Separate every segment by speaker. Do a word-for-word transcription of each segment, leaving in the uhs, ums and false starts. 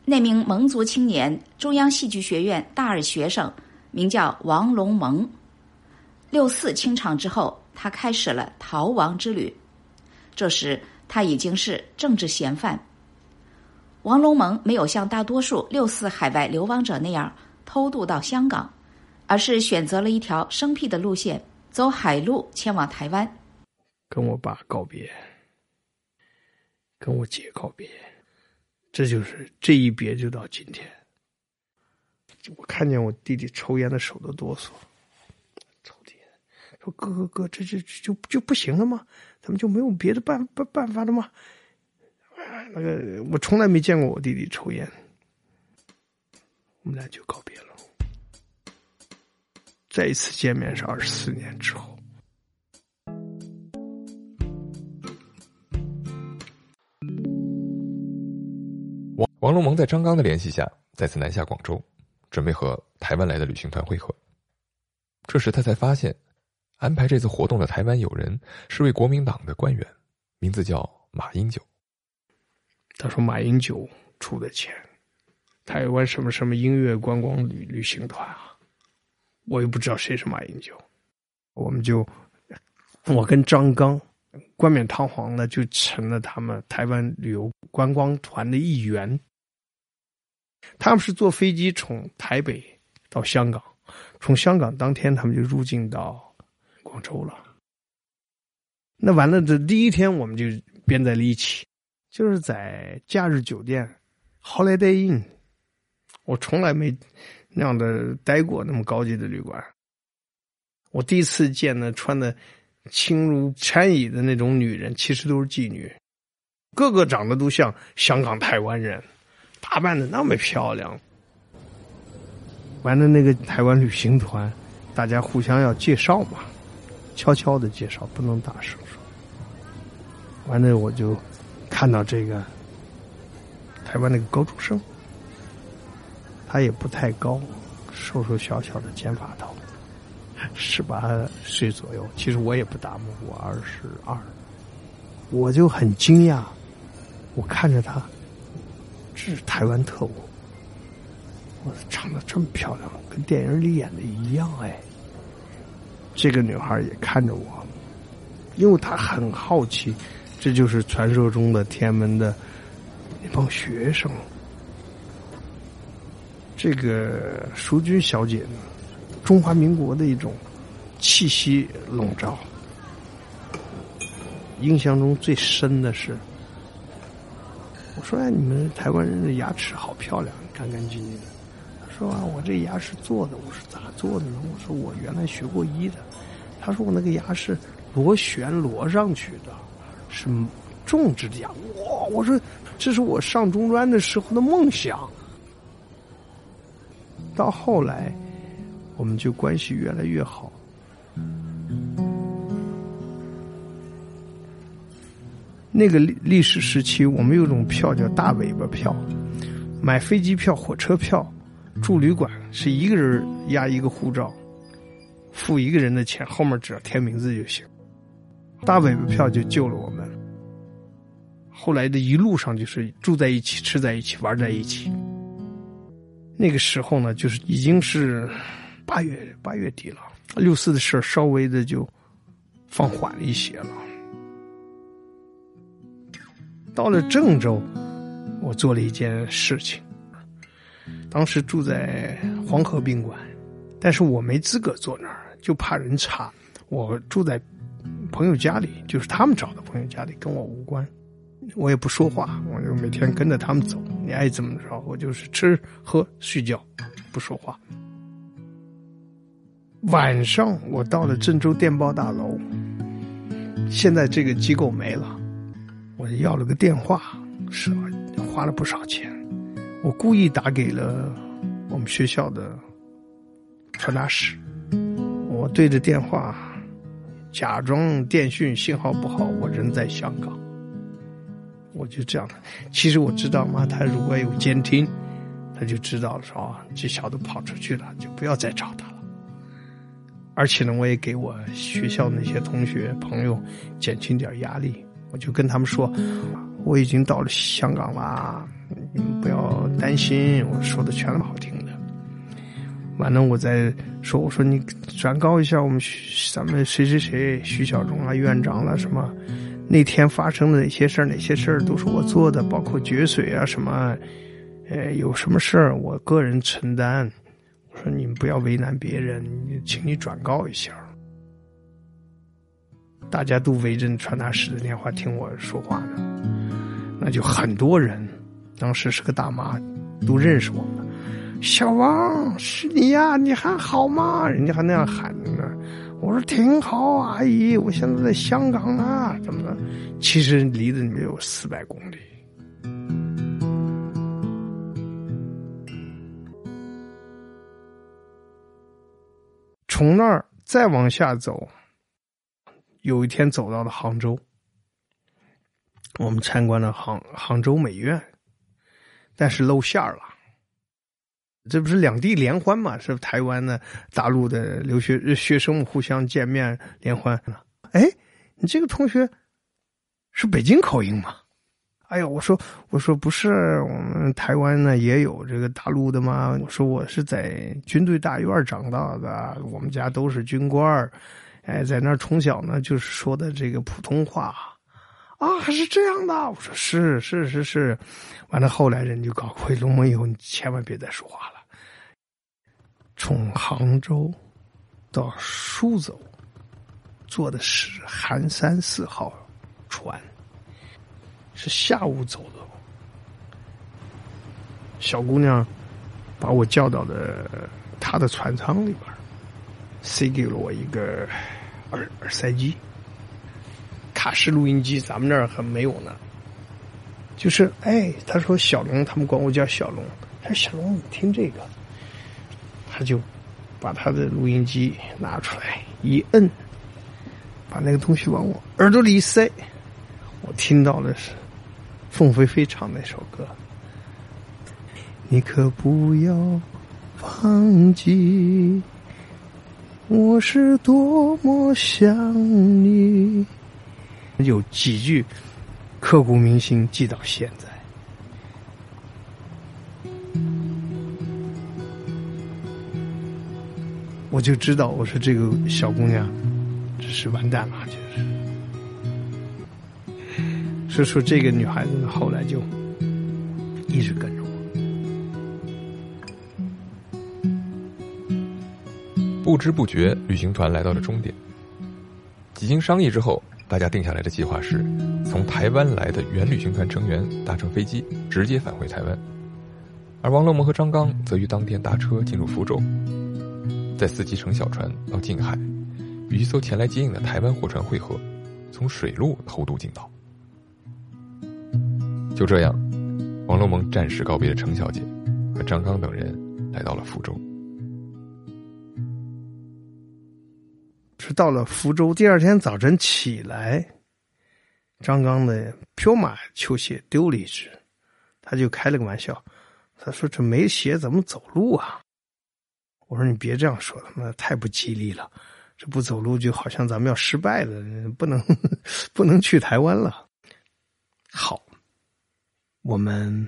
Speaker 1: 那名蒙族青年，中央戏剧学院大二学生，名叫王龙蒙。六四清场之后，他开始了逃亡之旅。这时他已经是政治嫌犯。王龙蒙没有像大多数六四海外流亡者那样偷渡到香港，而是选择了一条生僻的路线，走海路前往台湾。
Speaker 2: 跟我爸告别，跟我姐告别，这就是这一别就到今天。我看见我弟弟抽烟的手都哆嗦，抽烟说哥哥哥，这这就就不行了吗？咱们就没有别的办办办法了吗？那个我从来没见过我弟弟抽烟，我们俩就告别了。再一次见面是二十四年之后。
Speaker 3: 王王龙蒙在张刚的联系下，再次南下广州，准备和台湾来的旅行团会合。这时他才发现，安排这次活动的台湾友人是位国民党的官员，名字叫马英九。
Speaker 2: 他说马英九出的钱，台湾什么什么音乐观光旅旅行团啊，我也不知道谁是马英九。我们就我跟张刚冠冕堂皇的就成了他们台湾旅游观光团的一员。他们是坐飞机从台北到香港，从香港当天他们就入境到广州了。那完了，这第一天我们就编在了一起，就是在假日酒店 Holiday Inn， 我从来没那样的待过那么高级的旅馆。我第一次见呢穿的轻如蝉翼的那种女人，其实都是妓女，个个长得都像香港台湾人，打扮的那么漂亮。完了，那个台湾旅行团大家互相要介绍嘛，悄悄的介绍，不能大声说。完了我就看到这个台湾那个高中生，他也不太高，瘦瘦小小的尖发头，十八岁左右。其实我也不大嘛，我二十二。我就很惊讶，我看着他，这是台湾特务，我长得这么漂亮，跟电影里演的一样哎。这个女孩也看着我，因为她很好奇，这就是传说中的天安门的那帮学生。这个淑君小姐呢，中华民国的一种气息笼罩。印象中最深的是，我说哎，你们台湾人的牙齿好漂亮，干干净净的。他说啊，我这牙是做的。我说咋做的呢？我说我原来学过医的。他说我那个牙是螺旋螺上去的，是种植的牙。哇！我说这是我上中专的时候的梦想。到后来，我们就关系越来越好。那个历史时期，我们有种票叫大尾巴票，买飞机票、火车票、住旅馆是一个人押一个护照，付一个人的钱，后面只要填名字就行。大尾巴票就救了我们。后来的一路上就是住在一起、吃在一起、玩在一起。那个时候呢，就是已经是八月八月底了，六四的事儿稍微的就放缓了一些了。到了郑州，我做了一件事情。当时住在黄河宾馆，但是我没资格坐那儿，就怕人查。我住在朋友家里，就是他们找的朋友家里，跟我无关。我也不说话，我就每天跟着他们走，你爱怎么着，我就是吃喝睡觉，不说话。晚上我到了郑州电报大楼，现在这个机构没了，我要了个电话，是花了不少钱。我故意打给了我们学校的传达室，我对着电话假装电讯信号不好，我人在香港。我就这样的，其实我知道嘛，他如果有监听，他就知道了，说啊，这小子跑出去了，就不要再找他了。而且呢，我也给我学校那些同学朋友减轻点压力，我就跟他们说，我已经到了香港啦， 你们不要担心，我说的全那么好听的。完了，我再说，我说你转告一下我们咱们谁谁谁徐小忠啊院长了什么，那天发生的哪些事儿哪些事儿都是我做的，包括决水啊什么，呃有什么事儿我个人承担。我说你们不要为难别人，请你转告一下。大家都围着传达室的电话听我说话呢，那就很多人，当时是个大妈，都认识我们。小王，是你呀，你还好吗？人家还那样喊呢。我说挺好，阿姨，我现在在香港呢，怎么了？其实离得你们有四百公里。从那儿再往下走，有一天走到了杭州，我们参观了杭杭州美院，但是露馅了。这不是两地联欢嘛？是台湾的、大陆的留学学生们互相见面联欢。哎，你这个同学是北京口音吗？哎呦，我说我说不是，我们台湾呢也有这个大陆的吗？我说我是在军队大院长大的，我们家都是军官，哎，在那儿从小呢就是说的这个普通话。啊，还是这样的。我说是是是是。完了后来人就搞回龙门以后，你千万别再说话了。从杭州到苏州坐的是寒山四号船，是下午走的。小姑娘把我叫到了她的船舱里边，塞给了我一个耳耳塞机，卡式录音机，咱们那儿还没有呢。就是哎，他说小龙，他们管我叫小龙。他说小龙，你听这个。他就把他的录音机拿出来一摁，把那个东西往我耳朵里一塞，我听到的是凤飞飞唱那首歌。你可不要忘记，我是多么想你。有几句刻骨铭心，记到现在。我就知道，我说这个小姑娘这是完蛋了，就是所以说这个女孩子呢后来就一直跟着
Speaker 3: 我。不知不觉旅行团来到了终点，几经商议之后，大家定下来的计划是从台湾来的原旅行团成员搭乘飞机直接返回台湾，而王乐萌和张刚则于当天搭车进入福州，在司机乘小船到近海，与一艘前来接应的台湾货船会合，从水路偷渡进岛。就这样，王乐萌暂时告别了程小姐，和张刚等人来到了福州。
Speaker 2: 是到了福州，第二天早晨起来，张刚的彪马球鞋丢了一只，他就开了个玩笑，他说这没鞋怎么走路啊？我说你别这样说，他妈太不吉利了，这不走路就好像咱们要失败了，不能不能去台湾了。好，我们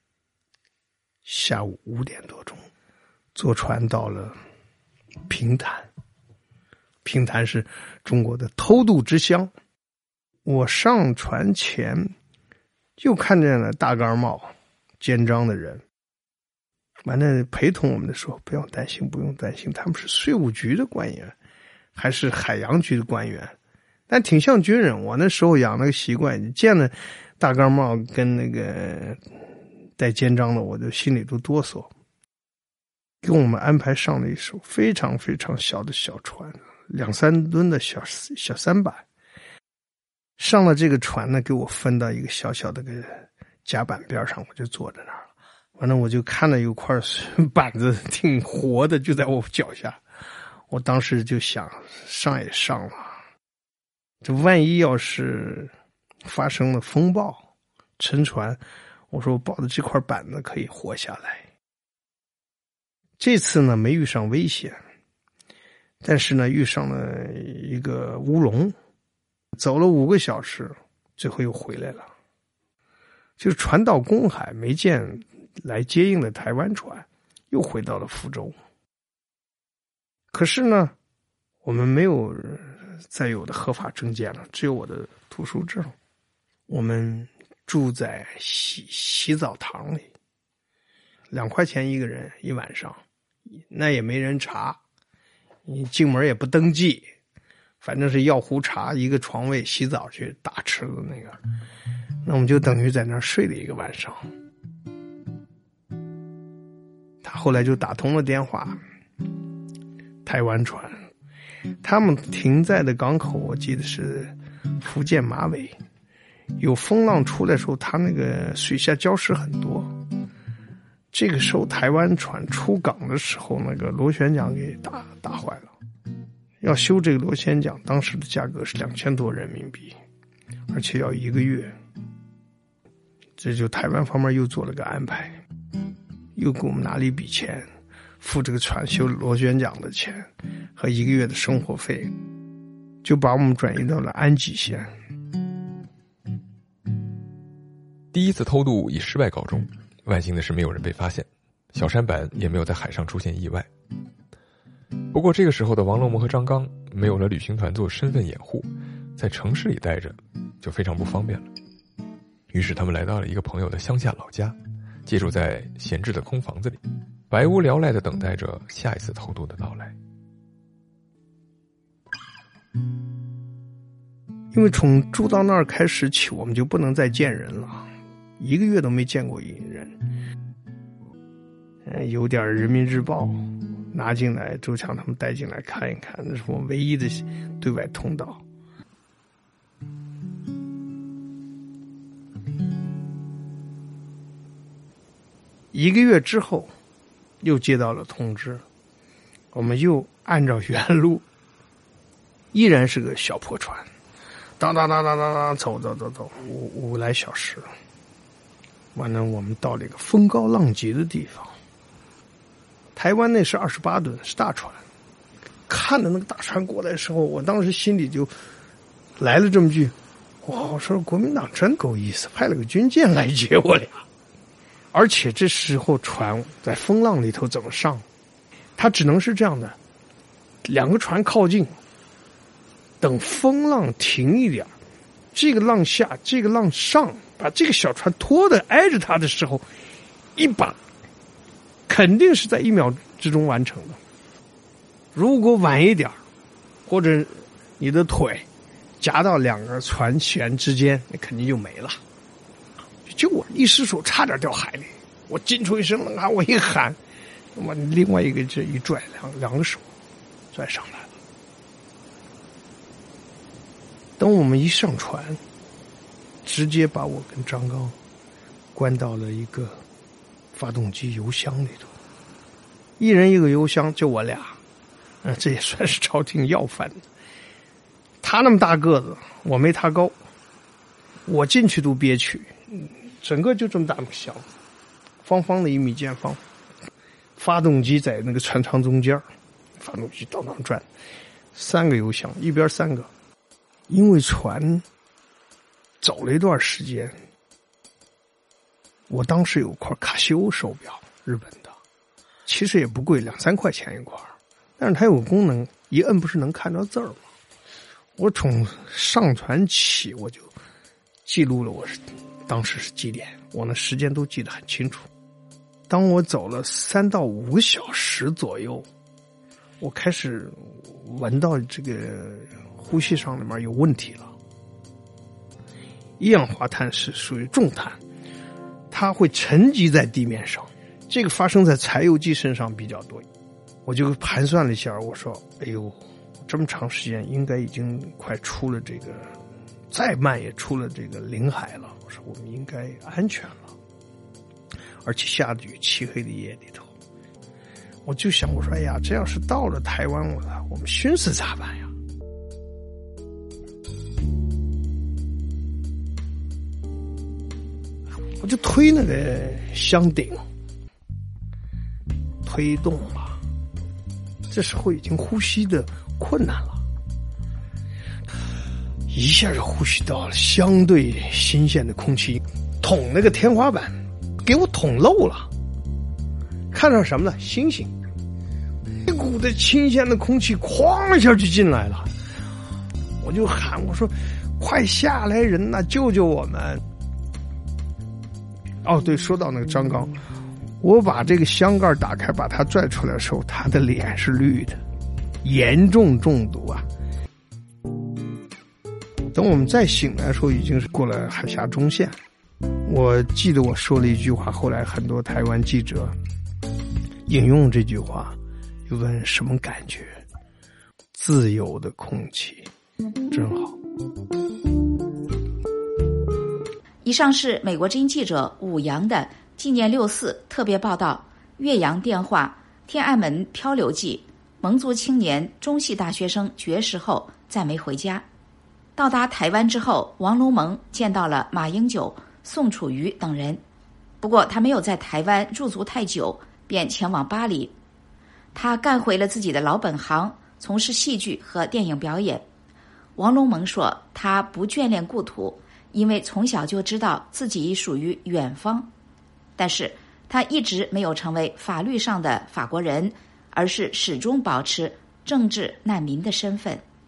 Speaker 2: 下午五点多钟坐船到了平潭。平潭是中国的偷渡之乡。我上船前就看见了大盖帽肩章的人，完了陪同我们的说不用担心不用担心，他们是税务局的官员还是海洋局的官员，但挺像军人。我那时候养了个习惯，见了大盖帽跟那个带肩章的我就心里都哆嗦。给我们安排上了一艘非常非常小的小船，两三吨的小小三板。上了这个船呢，给我分到一个小小的个甲板边上，我就坐在那儿了。完了我就看了有块板子挺活的，就在我脚下。我当时就想上也上了，这万一要是发生了风暴沉船，我说我抱着这块板子可以活下来。这次呢没遇上危险，但是呢遇上了一个乌龙，走了五个小时最后又回来了。 就是船到公海没见来接应的台湾船，又回到了福州。可是呢，我们没有再有的合法证件了，只有我的图书证。我们住在洗洗澡堂里，两块钱一个人一晚上，那也没人查，你进门也不登记，反正是要壶茶一个床位，洗澡去大池子那个，那我们就等于在那儿睡了一个晚上。他后来就打通了电话，台湾船，他们停在的港口我记得是福建马尾，有风浪出来的时候，他那个水下礁石很多，这个时候台湾船出港的时候，那个螺旋桨给打打坏了，要修这个螺旋桨，当时的价格是两千多人民币，而且要一个月。这就台湾方面又做了个安排，又给我们拿了一笔钱，付这个船修螺旋桨的钱和一个月的生活费，就把我们转移到了安吉县。
Speaker 3: 第一次偷渡以失败告终，万幸的是没有人被发现，小舢板也没有在海上出现意外。不过这个时候的王龙蒙和张刚没有了旅行团做身份掩护，在城市里待着就非常不方便了。于是他们来到了一个朋友的乡下老家，借住在闲置的空房子里，百无聊赖地等待着下一次偷渡的到来。
Speaker 2: 因为从住到那儿开始起，我们就不能再见人了，一个月都没见过一人。嗯，有点人民日报拿进来，周强他们带进来看一看，那是我们唯一的对外通道。一个月之后又接到了通知，我们又按照原路，依然是个小破船，当当当当当当，走走走走，五五来小时，完了我们到了一个风高浪急的地方。台湾那是二十八吨，是大船。看着那个大船过来的时候，我当时心里就来了这么句：哇，我说国民党真够意思，派了个军舰来接我俩。而且这时候船在风浪里头怎么上？它只能是这样的，两个船靠近，等风浪停一点，这个浪下，这个浪上，把这个小船拖得挨着它的时候，一把肯定是在一秒之中完成的。如果晚一点，或者你的腿夹到两个船舷之间，那肯定就没了。就我一失手差点掉海里，我惊出一声冷汗，我一喊，我另外一个这一拽，两两个手拽上来了。等我们一上船，直接把我跟张刚关到了一个发动机油箱里头，一人一个油箱，就我俩，嗯，这也算是朝廷要饭的。他那么大个子，我没他高，我进去都憋屈。整个就这么大个箱子，方方的一米见方，发动机在那个船舱中间，发动机当当转，三个油箱，一边三个。因为船走了一段时间，我当时有块卡西欧手表，日本的，其实也不贵，两三块钱一块，但是它有个功能，一摁不是能看到字儿吗？我从上船起我就记录了我是当时是几点，我那时间都记得很清楚。当我走了三到五个小时左右，我开始闻到这个呼吸上里面有问题了。一氧化碳是属于重碳，它会沉积在地面上，这个发生在柴油机身上比较多。我就盘算了一下，我说哎呦，这么长时间应该已经快出了这个，再慢也出了这个领海了，我说我们应该安全了。而且下着雨，漆黑的夜里头，我就想，我说哎呀，这要是到了台湾，我我们寻思咋办呀？我就推那个箱顶，推动吧。这时候已经呼吸的困难了，一下就呼吸到了相对新鲜的空气， 捅那个天花板，给我捅漏了，看到什么呢？星星，一股的清鲜的空气哐一下就进来了，我就喊，我说快下来人呐，救救我们。哦对，说到那个张刚，我把这个箱盖打开把他拽出来的时候，他的脸是绿的，严重中毒啊。等我们再醒来的时候，已经是过了海峡中线。我记得我说了一句话，后来很多台湾记者引用这句话，又问什么感觉？自由的空气，真好。
Speaker 1: 以上是美国之音记者武阳的纪念六四特别报道：岳阳电话、天安门漂流记，蒙族青年中系大学生绝食后再没回家。到达台湾之后，王龙蒙见到了马英九、宋楚瑜等人，不过他没有在台湾驻足太久，便前往巴黎。他干回了自己的老本行，从事戏剧和电影表演。王龙蒙说，他不眷恋故土，因为从小就知道自己属于远方，但是他一直没有成为法律上的法国人，而是始终保持政治难民的身份。